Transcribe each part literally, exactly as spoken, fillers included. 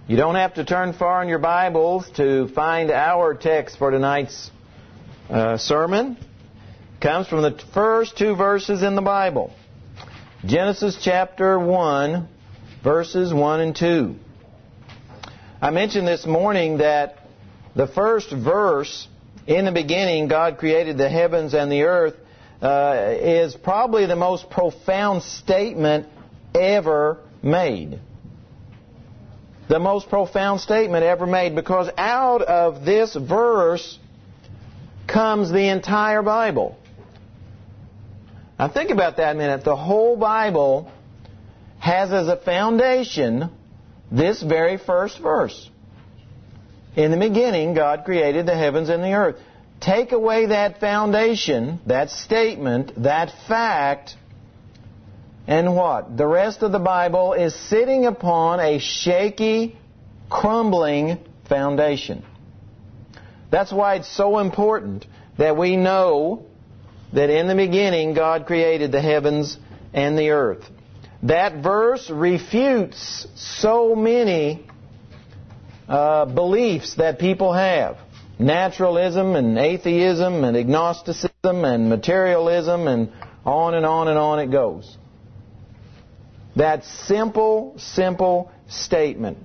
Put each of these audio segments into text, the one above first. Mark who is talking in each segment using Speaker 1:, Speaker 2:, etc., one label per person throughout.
Speaker 1: You don't have to turn far in your Bibles to find our text for tonight's uh, sermon. It comes from the first two verses in the Bible. Genesis chapter one, verses one and two. I mentioned this morning that the first verse, in the beginning God created the heavens and the earth, uh, is probably the most profound statement ever made. The most profound statement ever made, because out of this verse comes the entire Bible. Now think about that a minute. The whole Bible has as a foundation this very first verse. In the beginning, God created the heavens and the earth. Take away that foundation, that statement, that fact, and what? The rest of the Bible is sitting upon a shaky, crumbling foundation. That's why it's so important that we know that in the beginning God created the heavens and the earth. That verse refutes so many uh, beliefs that people have. Naturalism and atheism and agnosticism and materialism and on and on and on it goes. That simple, simple statement.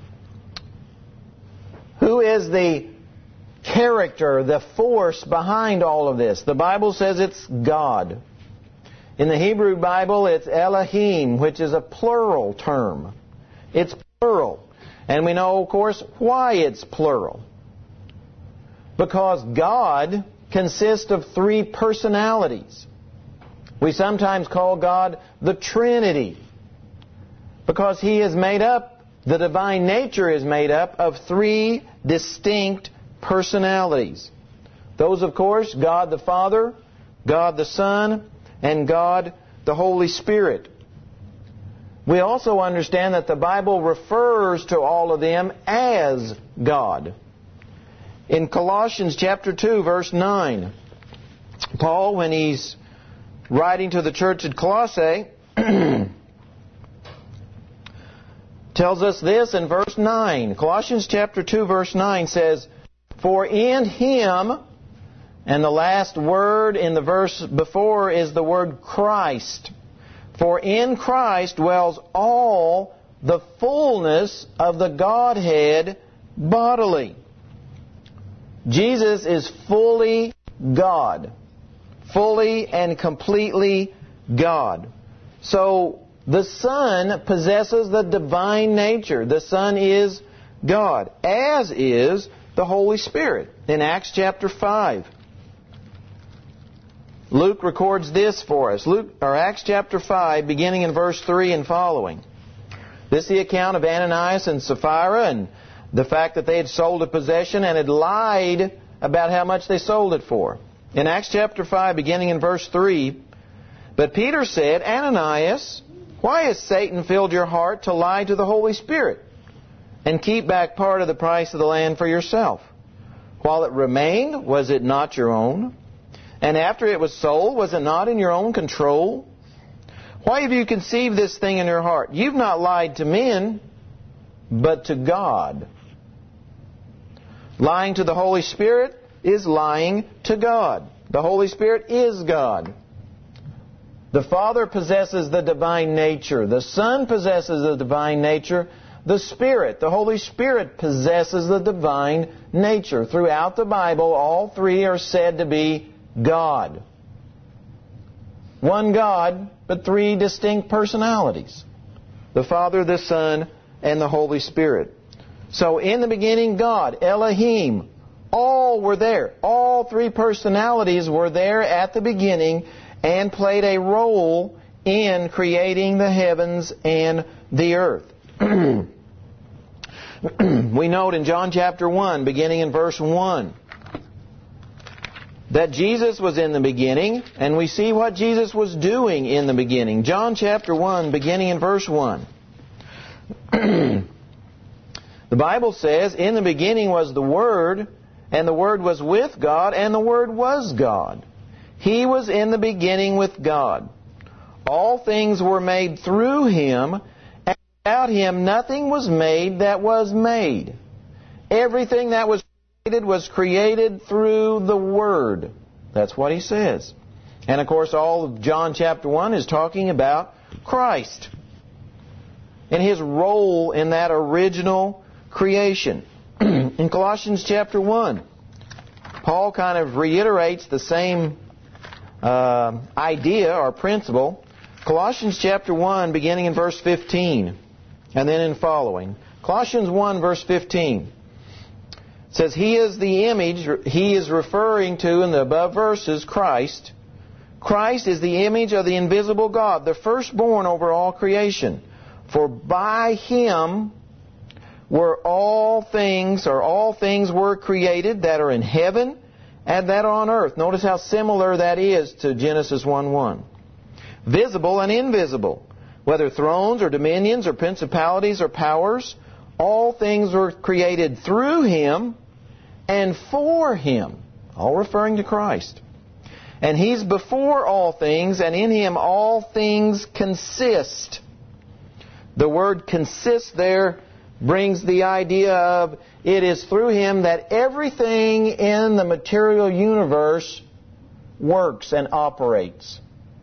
Speaker 1: Who is the character, the force behind all of this? The Bible says it's God. In the Hebrew Bible, it's Elohim, which is a plural term. It's plural. And we know, of course, why it's plural. Because God consists of three personalities. We sometimes call God the Trinity, because He is made up, the divine nature is made up of three distinct personalities. Those, of course, God the Father, God the Son, and God the Holy Spirit. We also understand that the Bible refers to all of them as God. In Colossians chapter two, verse nine, Paul, when he's writing to the church at Colossae, tells us this in verse nine. Colossians chapter two, verse nine says, "For in Him," and the last word in the verse before is the word Christ. "For in Christ dwells all the fullness of the Godhead bodily." Jesus is fully God. Fully and completely God. So, the Son possesses the divine nature. The Son is God, as is the Holy Spirit. In Acts chapter five, Luke records this for us. Luke, or Acts chapter five, beginning in verse three and following. This is the account of Ananias and Sapphira and the fact that they had sold a possession and had lied about how much they sold it for. In Acts chapter five, beginning in verse three, "But Peter said, Ananias, why has Satan filled your heart to lie to the Holy Spirit and keep back part of the price of the land for yourself? While it remained, was it not your own? And after it was sold, was it not in your own control? Why have you conceived this thing in your heart? You've not lied to men, but to God." Lying to the Holy Spirit is lying to God. The Holy Spirit is God. The Father possesses the divine nature. The Son possesses the divine nature. The Spirit, the Holy Spirit, possesses the divine nature. Throughout the Bible, all three are said to be God. One God, but three distinct personalities. The Father, the Son, and the Holy Spirit. So in the beginning, God, Elohim, all were there. All three personalities were there at the beginning and played a role in creating the heavens and the earth. We note in John chapter one, beginning in verse one, that Jesus was in the beginning, and we see what Jesus was doing in the beginning. John chapter one, beginning in verse one. The Bible says, "In the beginning was the Word, and the Word was with God, and the Word was God. He was in the beginning with God. All things were made through Him, and Without Him, nothing was made that was made. Everything that was created was created through the Word. That's what he says. And of course, all of John chapter one is talking about Christ and His role in that original creation. In Colossians chapter one, Paul kind of reiterates the same uh, idea or principle. Colossians chapter one, beginning in verse fifteen, and then in following. Colossians one, verse fifteen. It says, He is the image, He is referring to in the above verses, Christ. Christ is the image of the invisible God, the firstborn over all creation. For by Him were all things, or all things were created that are in heaven and that are on earth. Notice how similar that is to Genesis one one. Visible and invisible, whether thrones or dominions or principalities or powers, all things were created through Him and for Him. All referring to Christ. And He's before all things, and in Him all things consist. The word consist there brings the idea of it is through Him that everything in the material universe works and operates.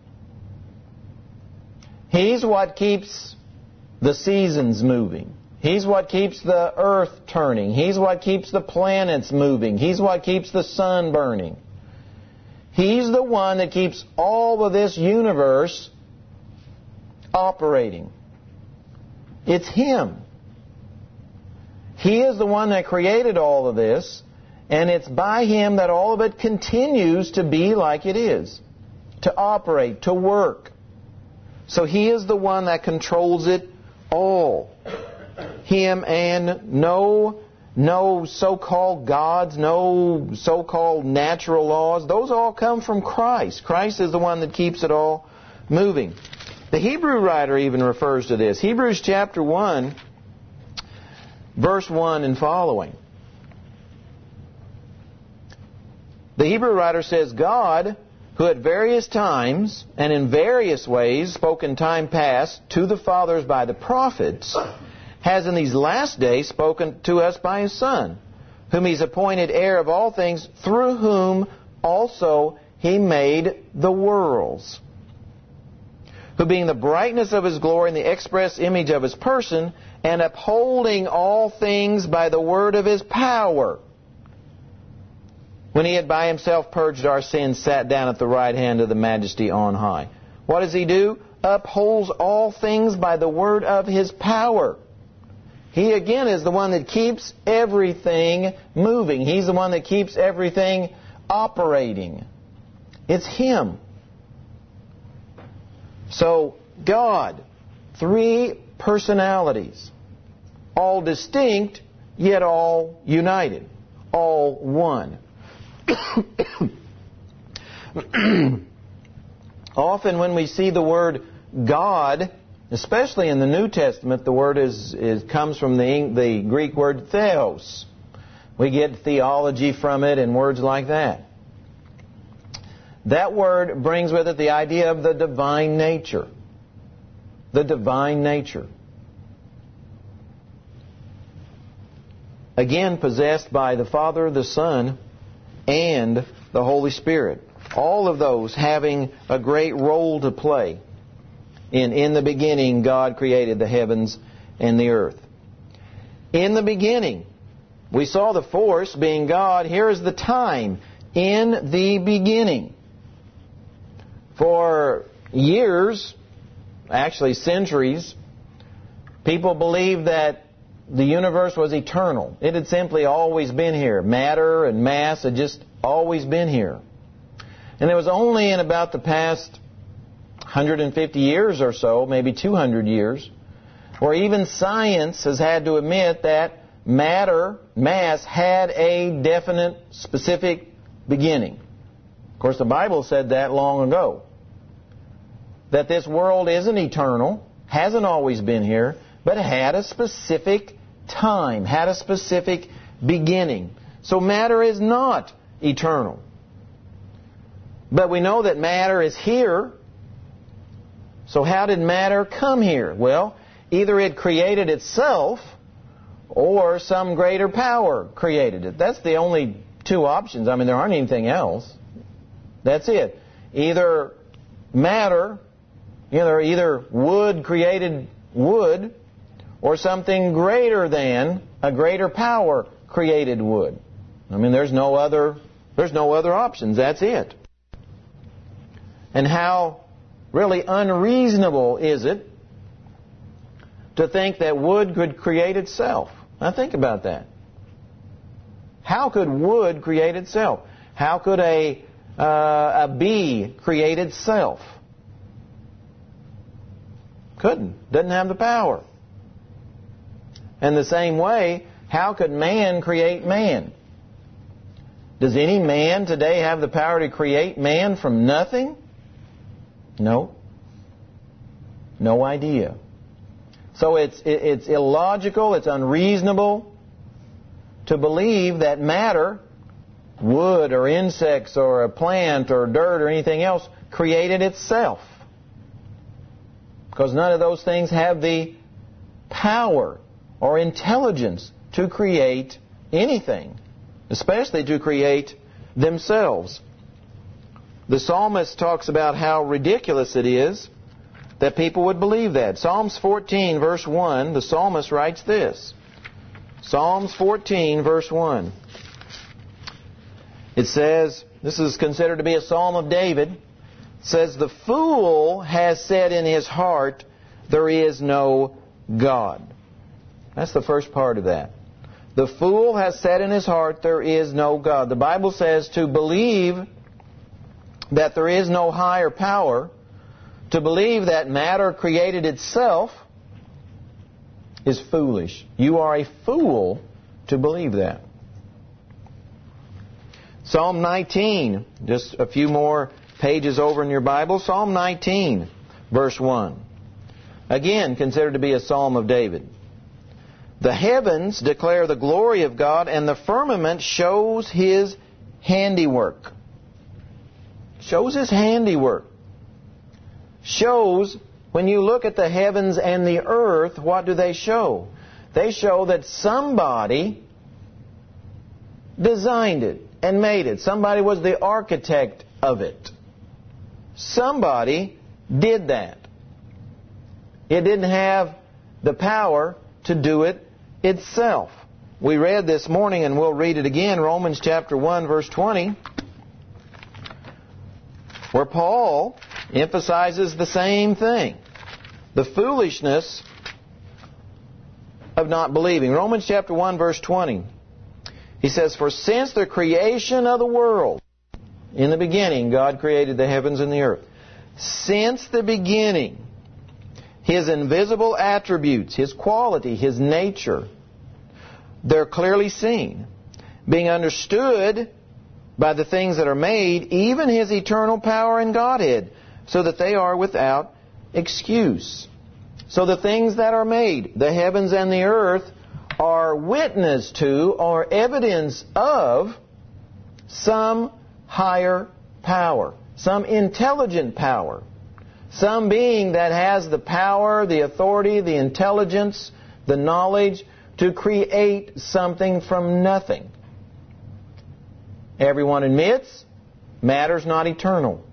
Speaker 1: He's what keeps the seasons moving. He's what keeps the earth turning. He's what keeps the planets moving. He's what keeps the sun burning. He's the one that keeps all of this universe operating. It's Him. He is the one that created all of this, and it's by Him that all of it continues to be like it is, to operate, to work. So He is the one that controls it all. Him and no, no so-called gods, no so-called natural laws. Those all come from Christ. Christ is the one that keeps it all moving. The Hebrew writer even refers to this. Hebrews chapter one, verse one and following. The Hebrew writer says, God, who at various times and in various ways spoke in time past to the fathers by the prophets, has in these last days spoken to us by His Son, whom He's appointed heir of all things, through whom also He made the worlds. Who being the brightness of His glory and the express image of His person, and upholding all things by the word of His power, when He had by Himself purged our sins, sat down at the right hand of the Majesty on high. What does He do? Upholds all things by the word of His power. He again is the one that keeps everything moving. He's the one that keeps everything operating. It's Him. So, God, three personalities, all distinct, yet all united, all one. Often when we see the word God, especially in the New Testament, the word is, is comes from the, the Greek word theos. We get theology from it and words like that. That word brings with it the idea of the divine nature. The divine nature. Again, possessed by the Father, the Son, and the Holy Spirit. All of those having a great role to play. In, in the beginning, God created the heavens and the earth. In the beginning, we saw the force being God. Here is the time. In the beginning. For years, actually centuries, people believed that the universe was eternal. It had simply always been here. Matter and mass had just always been here. And it was only in about the past one hundred fifty years or so, maybe two hundred years, where even science has had to admit that matter, mass, had a definite, specific beginning. Of course, the Bible said that long ago. That this world isn't eternal, hasn't always been here, but had a specific time, had a specific beginning. So matter is not eternal. But we know that matter is here. So how did matter come here? Well, either it created itself or some greater power created it. That's the only two options. I mean, there aren't anything else. That's it. Either matter, either, either wood created wood, or something greater than, a greater power created wood. I mean, there's no other, there's no other options. That's it. And how really unreasonable is it to think that wood could create itself? Now think about that. How could wood create itself? How could a uh, a bee create itself? Couldn't. Doesn't have the power. And the same way, how could man create man? Does any man today have the power to create man from nothing? No. No idea. So it's it's illogical, it's unreasonable to believe that matter, wood or insects or a plant or dirt or anything else, created itself. Because none of those things have the power or intelligence to create anything, especially to create themselves. The psalmist talks about how ridiculous it is that people would believe that. Psalms fourteen, verse one, the psalmist writes this. Psalms fourteen, verse one. It says, this is considered to be a psalm of David. It says, "The fool has said in his heart, there is no God." That's the first part of that. The fool has said in his heart, there is no God. The Bible says to believe that there is no higher power, to believe that matter created itself, is foolish. You are a fool to believe that. Psalm nineteen, just a few more pages over in your Bible. Psalm nineteen, verse one. Again, considered to be a psalm of David. "The heavens declare the glory of God, and the firmament shows His handiwork." Shows His handiwork. Shows, when you look at the heavens and the earth, what do they show? They show that somebody designed it and made it. Somebody was the architect of it. Somebody did that. It didn't have the power to do it itself. We read this morning, and we'll read it again, Romans chapter one, verse twenty, where Paul emphasizes the same thing. The foolishness of not believing. Romans chapter one, verse twenty. He says, "For since the creation of the world," in the beginning, God created the heavens and the earth. "Since the beginning, His invisible attributes, His quality, His nature, they're clearly seen, being understood by the things that are made, even His eternal power and Godhead, so that they are without excuse." So the things that are made, the heavens and the earth, are witness to or evidence of some higher power, some intelligent power, some being that has the power, the authority, the intelligence, the knowledge to create something from nothing. Everyone admits matter's not eternal.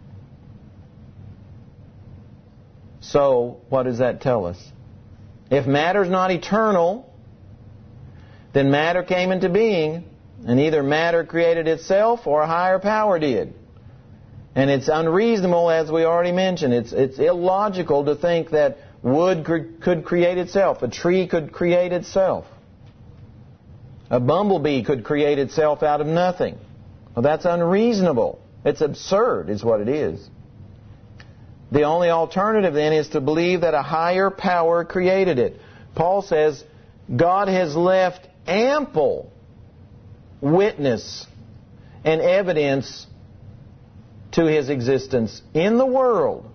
Speaker 1: So, what does that tell us? If matter's not eternal, then matter came into being, and either matter created itself or a higher power did. And it's unreasonable, as we already mentioned. It's it's illogical to think that wood could, could create itself. A tree could create itself. A bumblebee could create itself out of nothing. Well, that's unreasonable. It's absurd, is what it is. The only alternative then is to believe that a higher power created it. Paul says God has left ample witness and evidence to His existence in the world.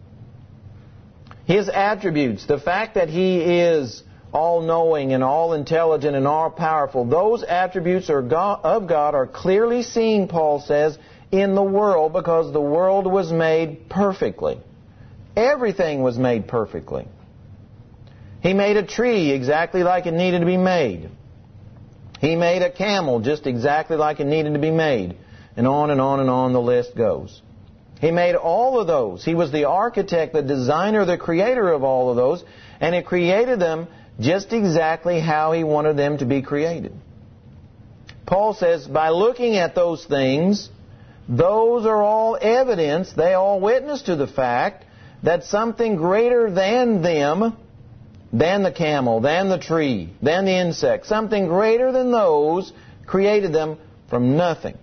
Speaker 1: His attributes, the fact that He is all-knowing and all-intelligent and all-powerful, those attributes are God, of God are clearly seen, Paul says, in the world, because the world was made perfectly. Everything was made perfectly. He made a tree exactly like it needed to be made. He made a camel just exactly like it needed to be made. And on and on and on the list goes. He made all of those. He was the architect, the designer, the creator of all of those. And He created them just exactly how He wanted them to be created. Paul says, by looking at those things, those are all evidence, they all witness to the fact that something greater than them, than the camel, than the tree, than the insect, something greater than those created them from nothing.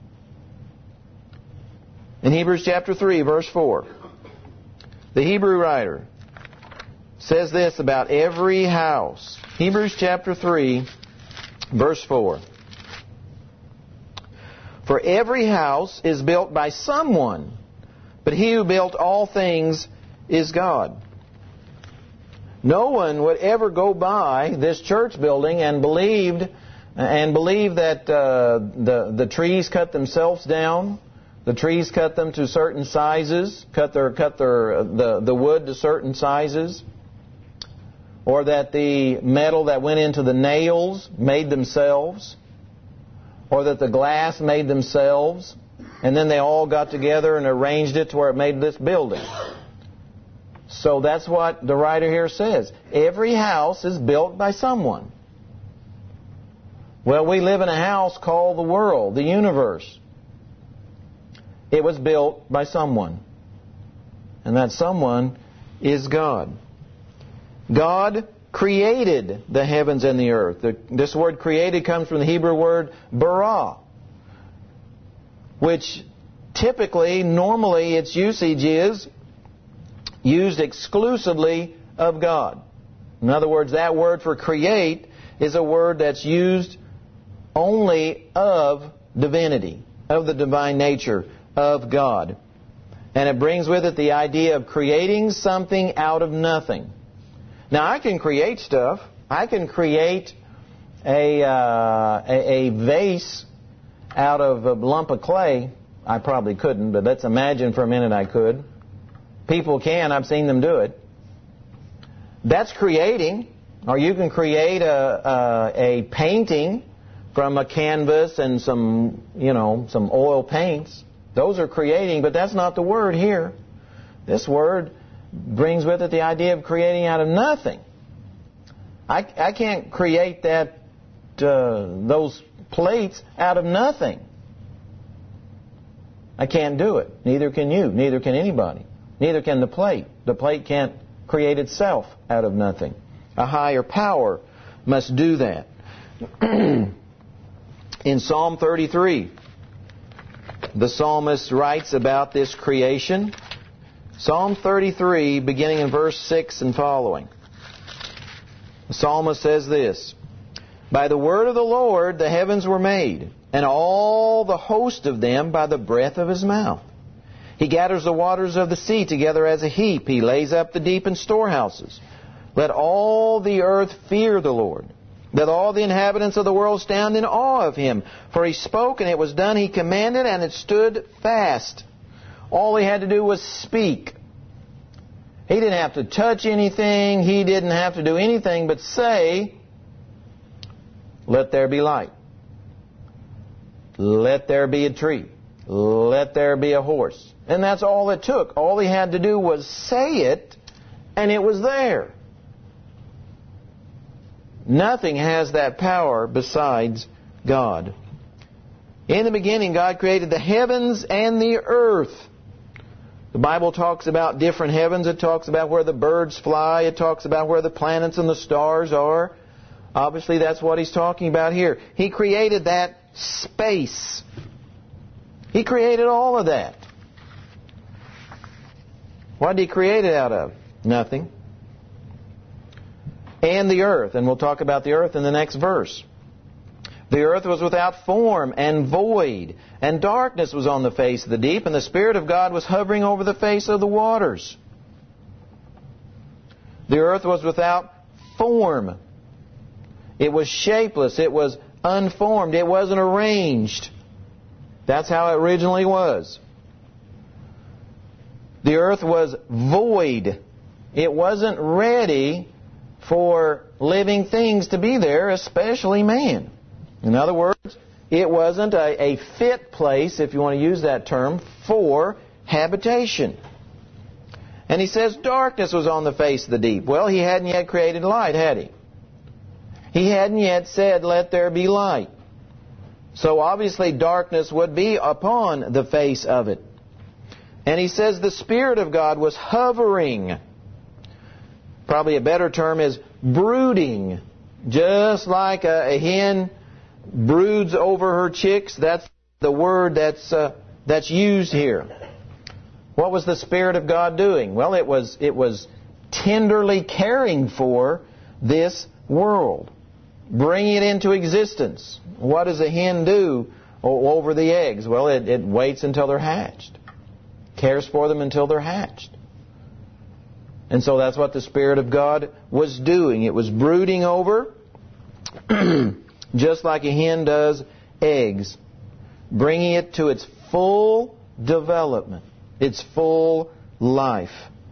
Speaker 1: In Hebrews chapter three, verse four, the Hebrew writer says this about every house. Hebrews chapter three, verse four. For every house is built by someone, but He who built all things is God. No one would ever go by this church building and believed and believe that uh, the the trees cut themselves down, the trees cut them to certain sizes, cut their cut their the the wood to certain sizes, or that the metal that went into the nails made themselves, or that the glass made themselves, and then they all got together and arranged it to where it made this building. So that's what the writer here says. Every house is built by someone. Well, we live in a house called the world, the universe. It was built by someone. And that someone is God. God created the heavens and the earth. The, this word created comes from the Hebrew word bara, which typically, normally, its usage is used exclusively of God. In other words, that word for create is a word that's used only of divinity, of the divine nature of God. And it brings with it the idea of creating something out of nothing. Now, I can create stuff. I can create a, uh, a, a vase out of a lump of clay. I probably couldn't, but let's imagine for a minute I could. People can. I've seen them do it. That's creating. Or you can create a, a, a painting from a canvas and some, you know, some oil paints. Those are creating, but that's not the word here. This word brings with it the idea of creating out of nothing. I, I can't create that uh, those plates out of nothing. I can't do it. Neither can you. Neither can anybody. Neither can the plate. The plate can't create itself out of nothing. A higher power must do that. In Psalm thirty-three, the psalmist writes about this creation. Psalm thirty-three, beginning in verse six and following. The psalmist says this, by the word of the Lord the heavens were made, and all the host of them by the breath of His mouth. He gathers the waters of the sea together as a heap. He lays up the deep in storehouses. Let all the earth fear the Lord. Let all the inhabitants of the world stand in awe of Him. For He spoke, and it was done. He commanded, and it stood fast. All He had to do was speak. He didn't have to touch anything. He didn't have to do anything but say, let there be light. Let there be a tree. Let there be a horse. And that's all it took. All He had to do was say it, and it was there. Nothing has that power besides God. In the beginning, God created the heavens and the earth. The Bible talks about different heavens. It talks about where the birds fly. It talks about where the planets and the stars are. Obviously, that's what He's talking about here. He created that space. He created all of that. What did He create it out of? Nothing. And the earth. And we'll talk about the earth in the next verse. The earth was without form and void, and darkness was on the face of the deep, and the Spirit of God was hovering over the face of the waters. The earth was without form. It was shapeless. It was unformed. It wasn't arranged. That's how it originally was. The earth was void. It wasn't ready for living things to be there, especially man. In other words, it wasn't a, a fit place, if you want to use that term, for habitation. And he says darkness was on the face of the deep. Well, he hadn't yet created light, had he? He hadn't yet said, let there be light. So obviously darkness would be upon the face of it. And he says the Spirit of God was hovering. Probably a better term is brooding. Just like a, a hen broods over her chicks. That's the word that's uh, that's used here. What was the Spirit of God doing? Well, it was it was tenderly caring for this world, bringing it into existence. What does a hen do over the eggs? Well, it, it waits until they're hatched, cares for them until they're hatched. And so that's what the Spirit of God was doing. It was brooding over, just like a hen does eggs, bringing it to its full development, its full life.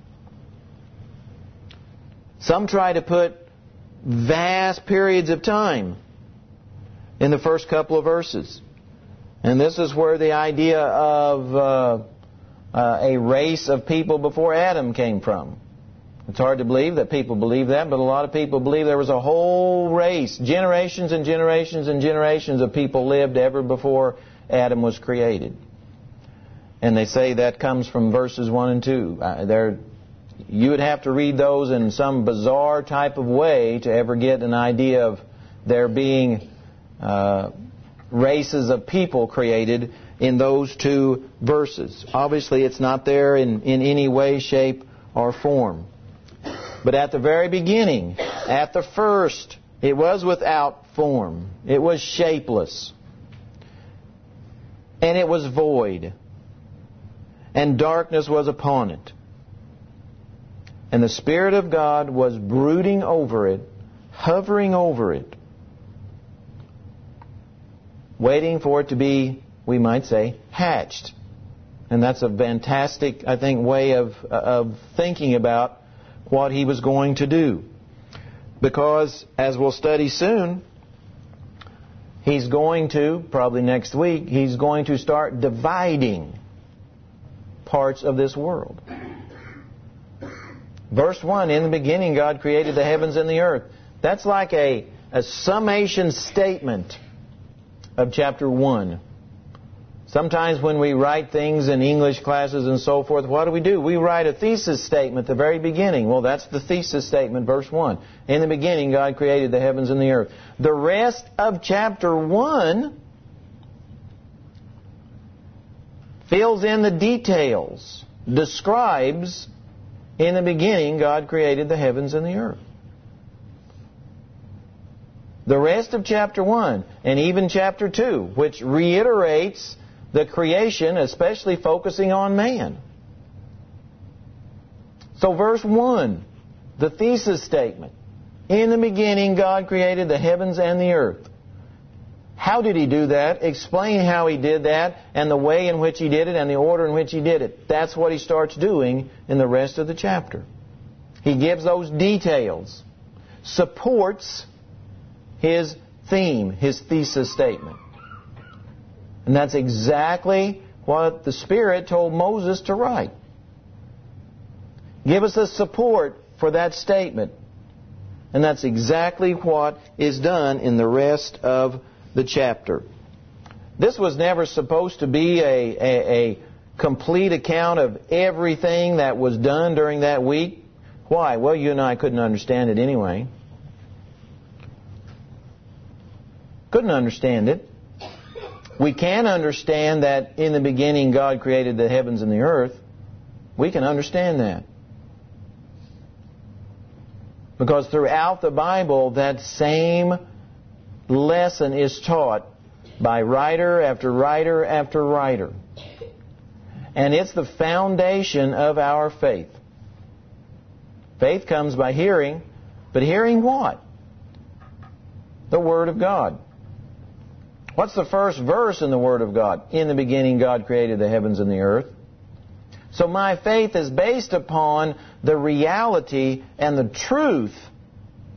Speaker 1: Some try to put vast periods of time in the first couple of verses. And this is where the idea of uh, uh, a race of people before Adam came from. It's hard to believe that people believe that, but a lot of people believe there was a whole race, generations and generations and generations of people lived ever before Adam was created. And they say that comes from verses one and two. Uh, there, you would have to read those in some bizarre type of way to ever get an idea of there being uh, races of people created in those two verses. Obviously, it's not there in, in any way, shape, or form. But at the very beginning, at the first, it was without form. It was shapeless. And it was void. And darkness was upon it. And the Spirit of God was brooding over it, hovering over it, waiting for it to be, we might say, hatched. And that's a fantastic, I think, way of, of thinking about what He was going to do. Because, as we'll study soon, He's going to, probably next week, He's going to start dividing parts of this world. Verse one, in the beginning God created the heavens and the earth. That's like a, a summation statement of chapter one. Sometimes when we write things in English classes and so forth, what do we do? We write a thesis statement at the very beginning. Well, that's the thesis statement, verse one. In the beginning, God created the heavens and the earth. The rest of chapter one fills in the details, describes, in the beginning, God created the heavens and the earth. The rest of chapter one, and even chapter two, which reiterates the creation, especially focusing on man. So verse one, the thesis statement. In the beginning, God created the heavens and the earth. How did He do that? Explain how He did that, and the way in which He did it, and the order in which He did it. That's what He starts doing in the rest of the chapter. He gives those details, supports His theme, His thesis statement. And that's exactly what the Spirit told Moses to write. Give us the support for that statement. And that's exactly what is done in the rest of the chapter. This was never supposed to be a, a, a complete account of everything that was done during that week. Why? Well, you and I couldn't understand it anyway. Couldn't understand it. We can understand that in the beginning God created the heavens and the earth. We can understand that. Because throughout the Bible, that same lesson is taught by writer after writer after writer. And it's the foundation of our faith. Faith comes by hearing, but hearing what? The Word of God. What's the first verse in the Word of God? In the beginning, God created the heavens and the earth. So my faith is based upon the reality and the truth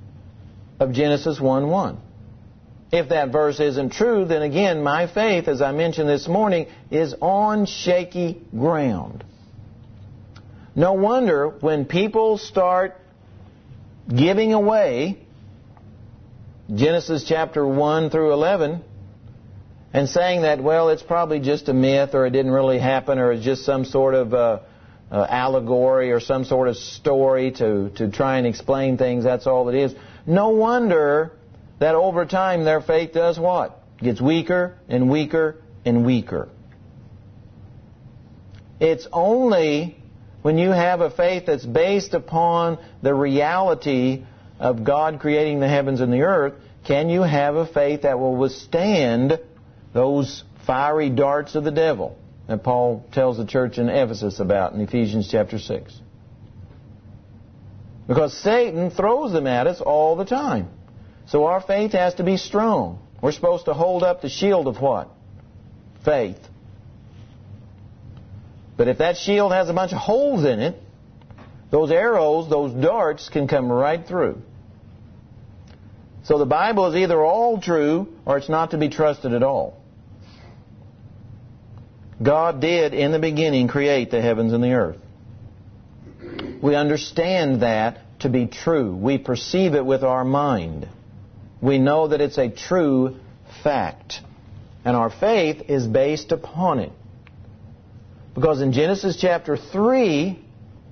Speaker 1: of Genesis one one. If that verse isn't true, then again, my faith, as I mentioned this morning, is on shaky ground. No wonder when people start giving away Genesis chapter one through eleven and saying that, well, it's probably just a myth, or it didn't really happen, or it's just some sort of uh, uh, allegory or some sort of story to, to try and explain things, that's all it is. No wonder that over time their faith does what? Gets weaker and weaker and weaker. It's only when you have a faith that's based upon the reality of God creating the heavens and the earth, can you have a faith that will withstand those fiery darts of the devil that Paul tells the church in Ephesus about in Ephesians chapter six. Because Satan throws them at us all the time. So our faith has to be strong. We're supposed to hold up the shield of what? Faith. But if that shield has a bunch of holes in it, those arrows, those darts can come right through. So the Bible is either all true or it's not to be trusted at all. God did in the beginning create the heavens and the earth. We understand that to be true. We perceive it with our mind. We know that it's a true fact. And our faith is based upon it. Because in Genesis chapter three,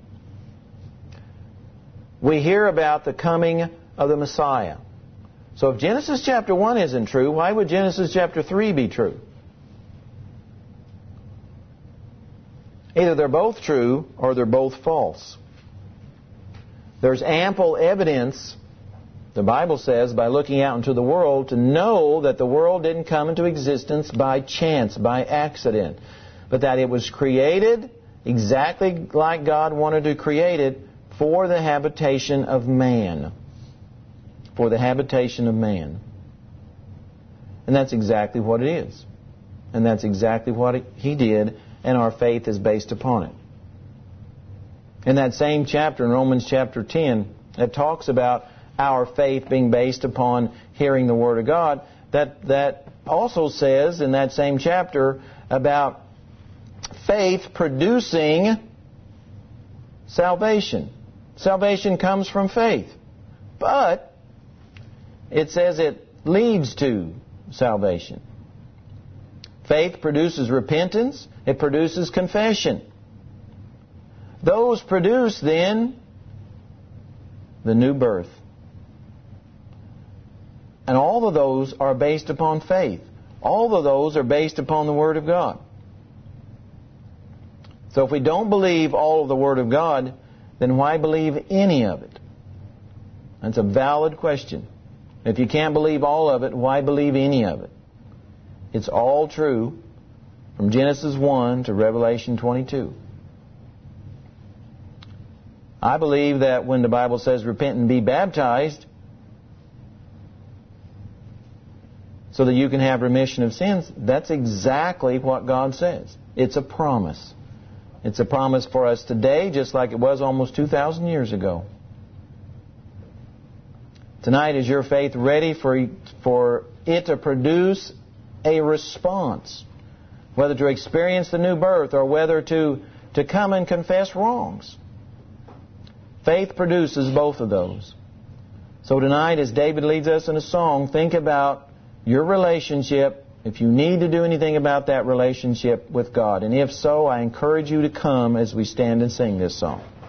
Speaker 1: we hear about the coming of the Messiah. So if Genesis chapter one isn't true, why would Genesis chapter three be true? Either they're both true or they're both false. There's ample evidence, the Bible says, by looking out into the world to know that the world didn't come into existence by chance, by accident, but that it was created exactly like God wanted to create it for the habitation of man. For the habitation of man. And that's exactly what it is. And that's exactly what He did, and our faith is based upon it. In that same chapter, in Romans chapter ten, it talks about our faith being based upon hearing the Word of God. That, that also says in that same chapter about faith producing salvation. Salvation comes from faith. But it says it leads to salvation. Faith produces repentance. It produces confession. Those produce then the new birth. And all of those are based upon faith. All of those are based upon the Word of God. So if we don't believe all of the Word of God, then why believe any of it? That's a valid question. If you can't believe all of it, why believe any of it? It's all true from Genesis one to Revelation twenty-two. I believe that when the Bible says repent and be baptized so that you can have remission of sins, that's exactly what God says. It's a promise. It's a promise for us today just like it was almost two thousand years ago. Tonight, is your faith ready for, for it to produce a response? Whether to experience the new birth or whether to, to come and confess wrongs. Faith produces both of those. So tonight, as David leads us in a song, think about your relationship, if you need to do anything about that relationship with God. And if so, I encourage you to come as we stand and sing this song.